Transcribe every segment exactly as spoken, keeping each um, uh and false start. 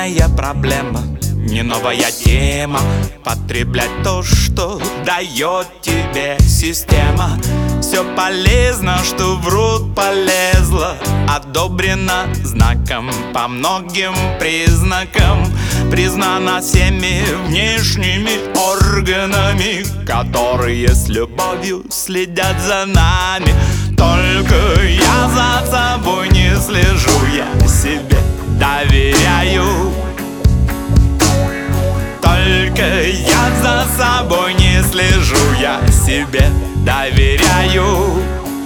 вечная проблема, не новая тема. Потреблять то, что дает тебе система. Все полезно, что в рот полезло, одобрено знаком по многим признакам. Признано всеми внешними органами, которые с любовью следят за нами. Только я за собой не слежу, я себе доверяю. Только я за собой не слежу, я себе доверяю.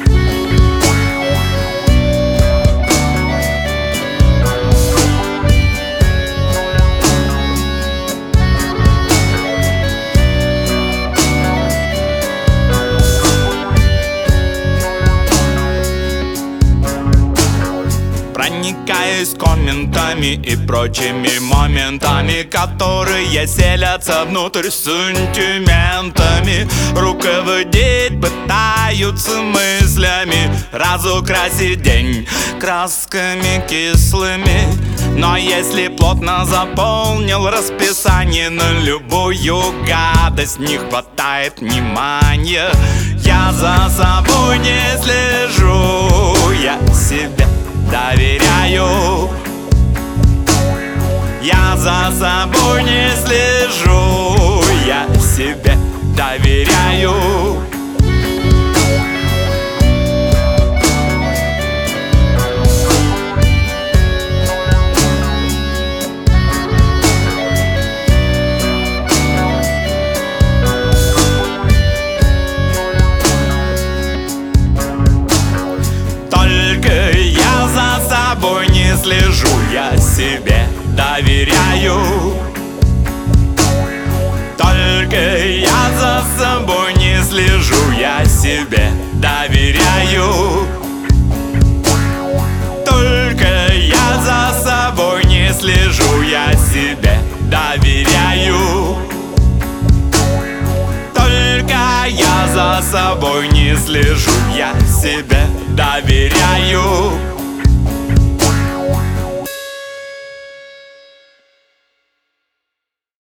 Проникаюсь комментами и прочими моментами, которые селятся внутрь сантиментами. Руководить пытаются мыслями, разукрасить день красками кислыми. Но если плотно заполнил расписание, на любую гадость не хватает внимания. Я за собой не слежу, я себе доверяю. Я за собой не слежу, я себе доверяю. Только я за собой не слежу, я себе доверяю. Только я за собой не слежу, я себе доверяю. Только я за собой не слежу, я себе доверяю. Только я за собой не слежу, я себе доверяю.